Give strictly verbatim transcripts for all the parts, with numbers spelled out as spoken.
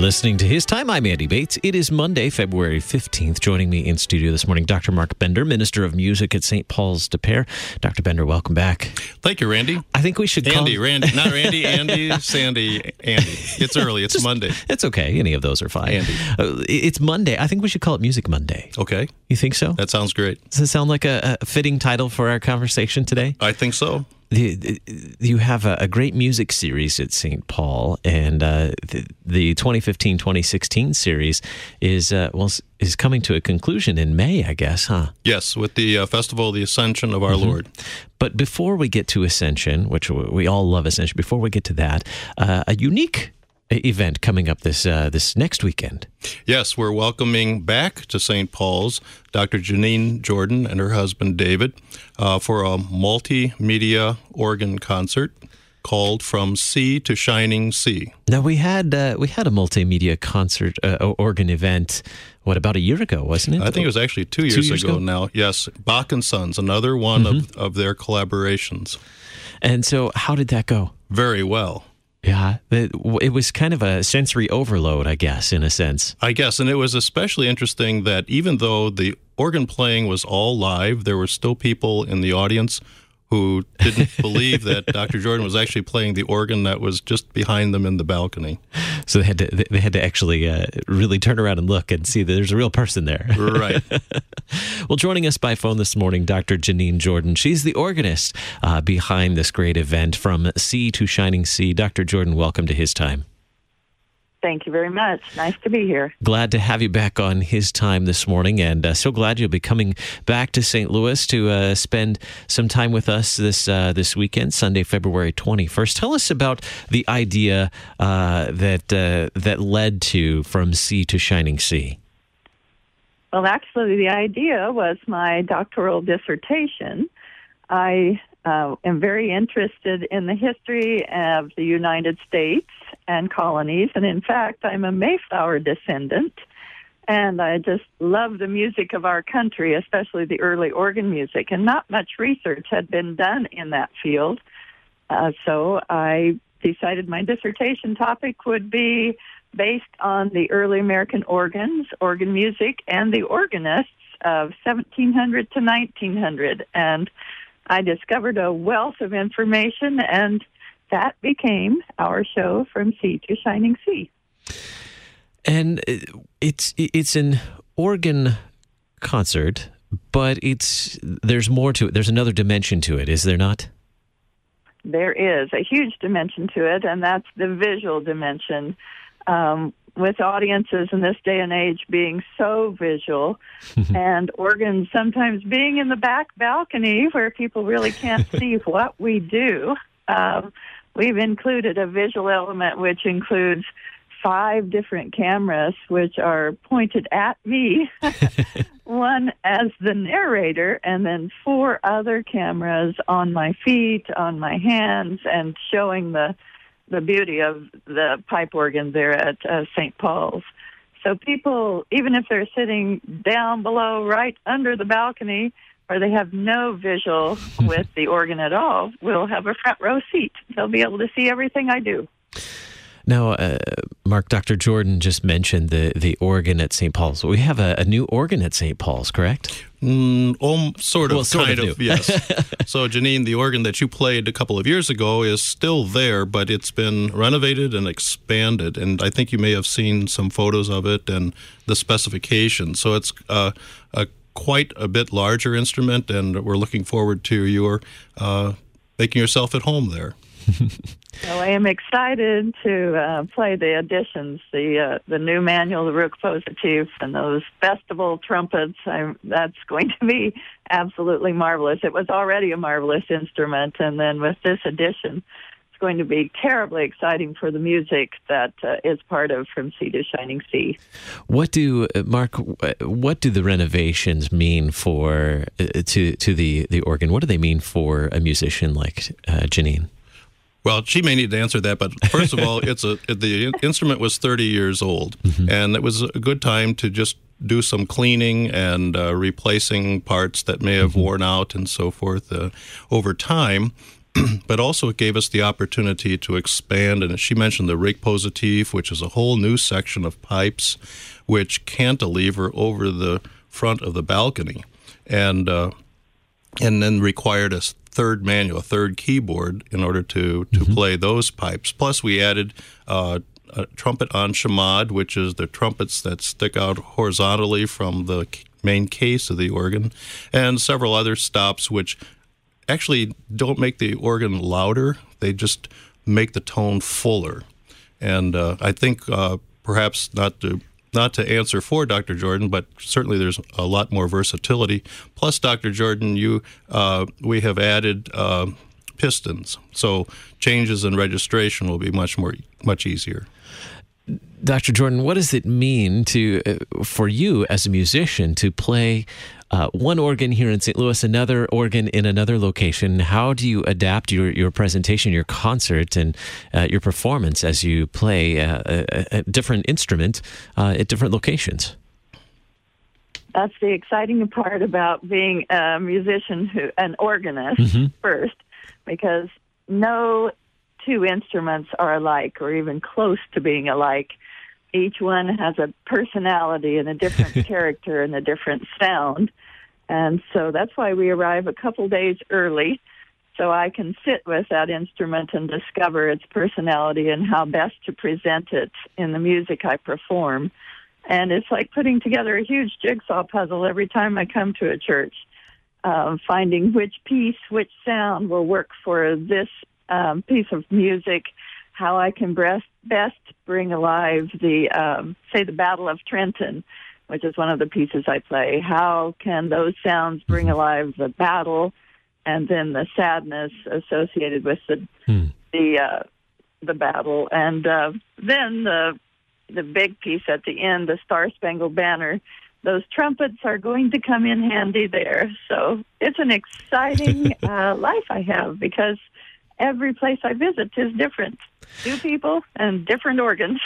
listening to His Time. I'm Andy Bates. It is Monday, February fifteenth. Joining me in studio this morning, Doctor Mark Bender, Minister of Music at Saint Paul's de Pere. Doctor Bender, welcome back. Thank you, Randy. I think we should Andy, call... Randy, not Randy, Andy, Sandy, Andy. It's early. It's Just, Monday. It's okay. Any of those are fine. Andy. Uh, it's Monday. I think we should call it Music Monday. Okay. You think so? That sounds great. Does it sound like a, a fitting title for our conversation today? I think so. The, the, you have a, a great music series at Saint Paul, and uh, the, the twenty fifteen twenty sixteen series is uh, well is coming to a conclusion in May, I guess, huh? Yes, with the uh, Festival of the Ascension of our mm-hmm. Lord. But before we get to Ascension, which we all love Ascension, before we get to that, uh, a unique event coming up this uh, this next weekend. Yes, we're welcoming back to Saint Paul's Doctor Janine Jordan and her husband David uh, for a multimedia organ concert called From Sea to Shining Sea. Now we had uh, we had a multimedia concert uh, organ event. What, about a year ago, wasn't it? I think it was actually two years, two years ago, ago now. Yes, Bach and Sons, another one mm-hmm. of, of their collaborations. And so, how did that go? Very well. Yeah, it, it was kind of a sensory overload, I guess, in a sense. I guess, and it was especially interesting that even though the organ playing was all live, there were still people in the audience who didn't believe that Doctor Jordan was actually playing the organ that was just behind them in the balcony. So they had to they had to actually uh, really turn around and look and see that there's a real person there. Right. Well, joining us by phone this morning, Doctor Janine Jordan. She's the organist uh, behind this great event, From Sea to Shining Sea. Doctor Jordan, welcome to His Time. Thank you very much. Nice to be here. Glad to have you back on His Time this morning, and uh, so glad you'll be coming back to Saint Louis to uh, spend some time with us this uh, this weekend, Sunday, February twenty-first. Tell us about the idea uh, that uh, that led to From Sea to Shining Sea. Well, actually, the idea was my doctoral dissertation. I uh, am very interested in the history of the United States and colonies, and in fact, I'm a Mayflower descendant, and I just love the music of our country, especially the early organ music, and not much research had been done in that field. Uh, so I decided my dissertation topic would be based on the early American organs, organ music, and the organists of seventeen hundred to nineteen hundred, and I discovered a wealth of information, and that became our show, From Sea to Shining Sea. And it's it's an organ concert, but it's there's more to it. There's another dimension to it, is there not? There is a huge dimension to it, and that's the visual dimension. Um, with audiences in this day and age being so visual, and organs sometimes being in the back balcony where people really can't see what we do, um, we've included a visual element which includes five different cameras which are pointed at me, one as the narrator, and then four other cameras on my feet, on my hands, and showing the the beauty of the pipe organ there at uh, Saint Paul's. So people, even if they're sitting down below right under the balcony, or they have no visual with the organ at all, will have a front row seat. They'll be able to see everything I do. Now, uh, Mark, Doctor Jordan just mentioned the, the organ at Saint Paul's. We have a, a new organ at Saint Paul's, correct? Mm, um, sort of, well, sort kind of, of, yes. So, Janine, the organ that you played a couple of years ago is still there, but it's been renovated and expanded, and I think you may have seen some photos of it and the specifications. So it's uh, a quite a bit larger instrument, and we're looking forward to your uh, making yourself at home there. Well, I am excited to uh, play the additions, the uh, the new manual, the Rook Positif, and those festival trumpets. I'm, that's going to be absolutely marvelous. It was already a marvelous instrument, and then with this addition, it's going to be terribly exciting for the music that uh, is part of From Sea to Shining Sea. What do uh, Mark? What do the renovations mean for uh, to to the the organ? What do they mean for a musician like uh, Janine? Well, she may need to answer that, but first of all, it's a the instrument was thirty years old, mm-hmm. and it was a good time to just do some cleaning and uh, replacing parts that may have mm-hmm. worn out and so forth uh, over time. but also it gave us the opportunity to expand. And she mentioned the rig positif, which is a whole new section of pipes which cantilever over the front of the balcony, and uh, and then required a third manual, a third keyboard in order to, to mm-hmm. play those pipes. Plus, we added uh, a trumpet en chamade, which is the trumpets that stick out horizontally from the main case of the organ, and several other stops which actually don't make the organ louder. They just make the tone fuller. And uh, I think uh, perhaps not to not to answer for Doctor Jordan, but certainly there's a lot more versatility. Plus, Doctor Jordan, you uh, we have added uh, pistons, so changes in registration will be much more much easier. Doctor Jordan, what does it mean to uh, for you as a musician to play uh, one organ here in Saint Louis, another organ in another location? How do you adapt your, your presentation, your concert, and uh, your performance as you play uh, a, a different instrument uh, at different locations? That's the exciting part about being a musician, who an organist mm-hmm. first, because no two instruments are alike or even close to being alike. Each one has a personality and a different character and a different sound. And so that's why we arrive a couple days early, so I can sit with that instrument and discover its personality and how best to present it in the music I perform. And it's like putting together a huge jigsaw puzzle every time I come to a church, uh, finding which piece, which sound will work for this um, piece of music, how I can best, best bring alive the, um, say, the Battle of Trenton, which is one of the pieces I play. How can those sounds bring alive the battle and then the sadness associated with the hmm. the uh, the battle, and uh, then the the big piece at the end, the Star Spangled Banner. Those trumpets are going to come in handy there. So it's an exciting uh, life I have, because every place I visit is different. New people and different organs.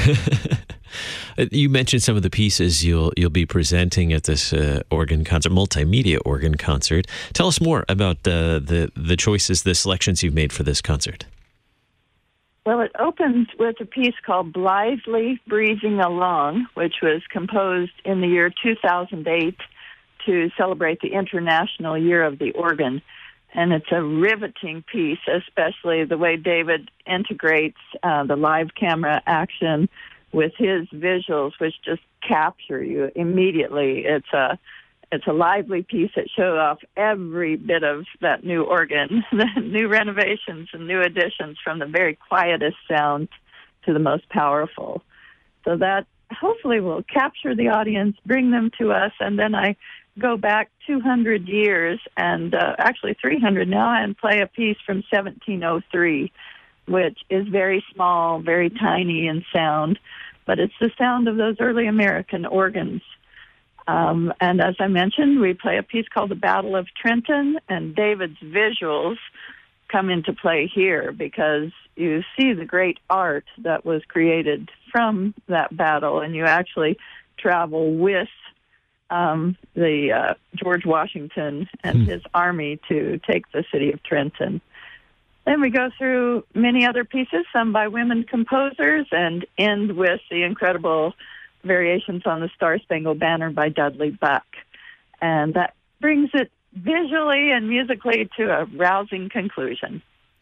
You mentioned some of the pieces you'll you'll be presenting at this uh, organ concert, multimedia organ concert. Tell us more about uh, the the choices, the selections you've made for this concert. Well, it opens with a piece called Blithely Breezing Along, which was composed in the year two thousand eight to celebrate the International Year of the Organ. And it's a riveting piece, especially the way David integrates uh, the live camera action with his visuals, which just capture you immediately. It's a it's a lively piece that shows off every bit of that new organ, the new renovations and new additions, from the very quietest sound to the most powerful. So that hopefully will capture the audience, bring them to us, and then I go back two hundred years, and uh, actually three hundred now, and play a piece from seventeen oh three, which is very small, very tiny in sound, but it's the sound of those early American organs. Um, and as I mentioned, we play a piece called The Battle of Trenton, and David's visuals come into play here, because you see the great art that was created from that battle, and you actually travel with um, the uh, George Washington and hmm. his army to take the city of Trenton. Then we go through many other pieces, some by women composers, and end with the incredible variations on the Star Spangled Banner by Dudley Buck. And that brings it visually and musically to a rousing conclusion.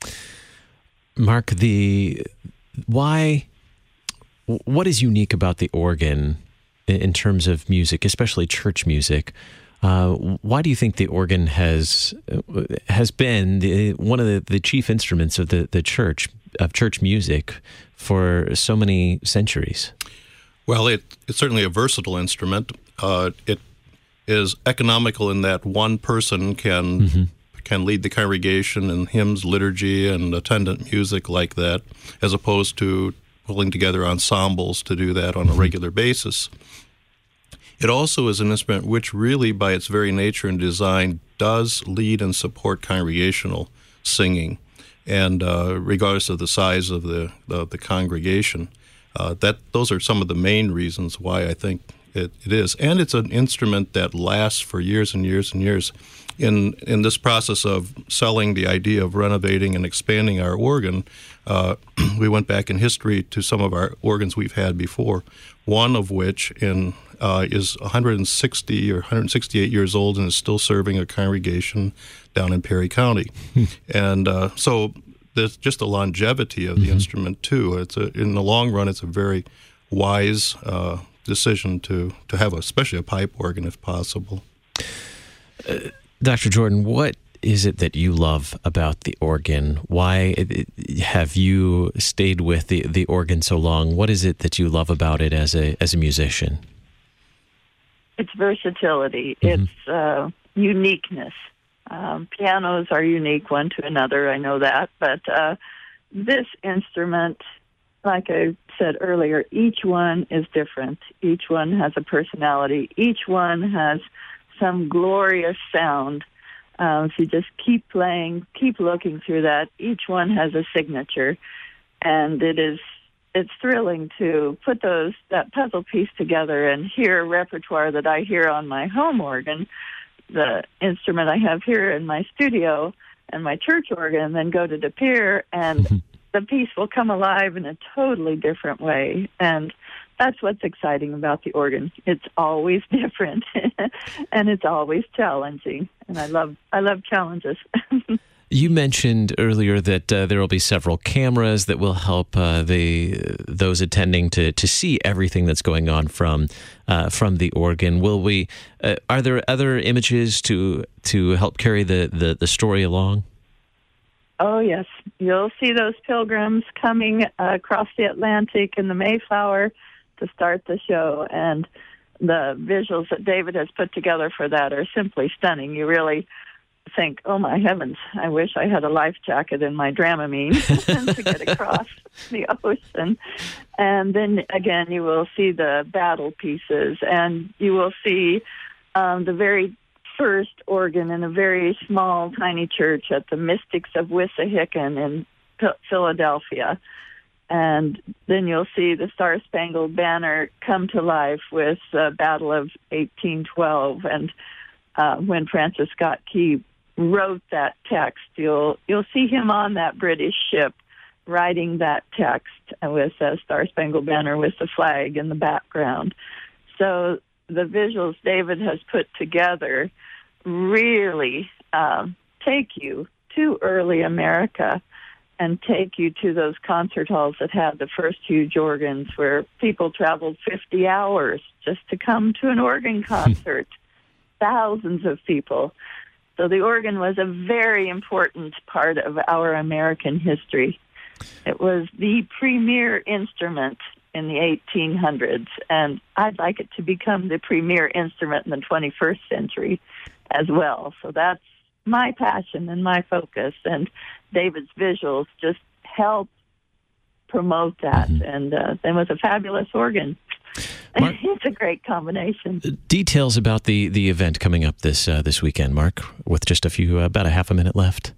Mark, the why, what is unique about the organ in terms of music, especially church music? Uh, why do you think the organ has has been the, one of the, the chief instruments of the, the church, of church music, for so many centuries? Well, it, it's certainly a versatile instrument. Uh, it is economical in that one person can mm-hmm. can lead the congregation in hymns, liturgy, and attendant music like that, as opposed to pulling together ensembles to do that on a regular basis. It also is an instrument which really, by its very nature and design, does lead and support congregational singing, and uh, regardless of the size of the of the congregation. Uh, that those are some of the main reasons why I think It, it is. And it's an instrument that lasts for years and years and years. In in this process of selling the idea of renovating and expanding our organ, uh, we went back in history to some of our organs we've had before, one of which in uh, is one hundred sixty or one hundred sixty-eight years old and is still serving a congregation down in Perry County. And uh, so there's just the longevity of the mm-hmm. instrument, too. It's a, in the long run, it's a very wise uh, decision to, to have, a, especially a pipe organ if possible. Uh, Doctor Jordan, what is it that you love about the organ? Why have you stayed with the, the organ so long? What is it that you love about it as a as a musician? It's versatility. Mm-hmm. It's uh, uniqueness. Um, pianos are unique one to another, I know that. But uh, this instrument, like I said earlier, each one is different. Each one has a personality. Each one has some glorious sound. Um, if you just keep playing, keep looking through that, each one has a signature, and it is it's thrilling to put those that puzzle piece together and hear repertoire that I hear on my home organ, the instrument I have here in my studio, and my church organ, and then go to De Pere, and the piece will come alive in a totally different way. And that's what's exciting about the organ. It's always different, and it's always challenging. And I love I love challenges. You mentioned earlier that uh, there will be several cameras that will help uh, the those attending to, to see everything that's going on from uh, from the organ. Will we? Uh, are there other images to to help carry the, the, the story along? Oh, yes. You'll see those pilgrims coming uh, across the Atlantic in the Mayflower to start the show, and the visuals that David has put together for that are simply stunning. You really think, oh my heavens, I wish I had a life jacket in my Dramamine to get across the ocean. And then again, you will see the battle pieces, and you will see um, the very first organ in a very small, tiny church at the Mystics of Wissahickon in P- Philadelphia. And then you'll see the Star-Spangled Banner come to life with the Battle of eighteen twelve. And uh, when Francis Scott Key wrote that text, you'll you'll see him on that British ship writing that text with a Star-Spangled Banner with the flag in the background. So the visuals David has put together really um, take you to early America and take you to those concert halls that had the first huge organs where people traveled fifty hours just to come to an organ concert. Thousands of people. So the organ was a very important part of our American history. It was the premier instrument in the eighteen hundreds, and I'd like it to become the premier instrument in the twenty-first century as well. So that's my passion and my focus, and David's visuals just help promote that. Mm-hmm. And uh, then with a fabulous organ, Mark, it's a great combination. Details about the, the event coming up this uh, this weekend, Mark, with just a few, uh, about a half a minute left.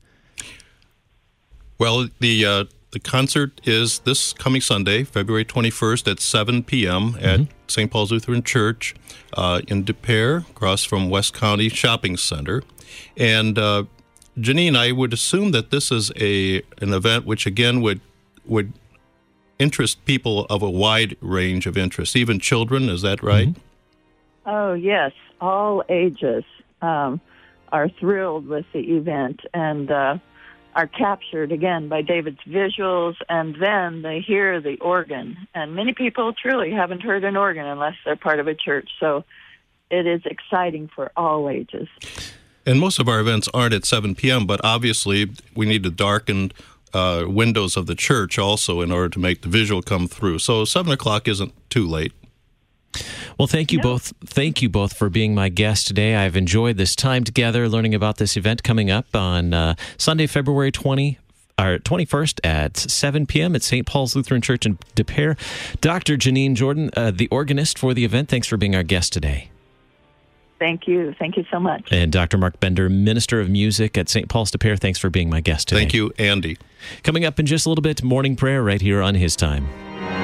Well, the uh, the concert is this coming Sunday, February twenty-first at seven p.m. at mm-hmm. Saint Paul's Lutheran Church uh, in De Pere, across from West County Shopping Center. And uh, Janine, I would assume that this is a an event which, again, would would interest people of a wide range of interests, even children. Is that right? Mm-hmm. Oh, yes. All ages um, are thrilled with the event and uh, are captured, again, by David's visuals, and then they hear the organ. And many people truly haven't heard an organ unless they're part of a church. So it is exciting for all ages. And most of our events aren't at seven p.m., but obviously we need to darken uh, windows of the church also in order to make the visual come through. So seven o'clock isn't too late. Well, thank you no. both. Thank you both for being my guest today. I've enjoyed this time together, learning about this event coming up on uh, Sunday, February twentieth. Our twenty-first at seven p.m. at Saint Paul's Lutheran Church in De Pere. Doctor Janine Jordan, uh, the organist for the event, thanks for being our guest today. Thank you. Thank you so much. And Doctor Mark Bender, Minister of Music at Saint Paul's De Pere, thanks for being my guest today. Thank you, Andy. Coming up in just a little bit, morning prayer right here on His Time.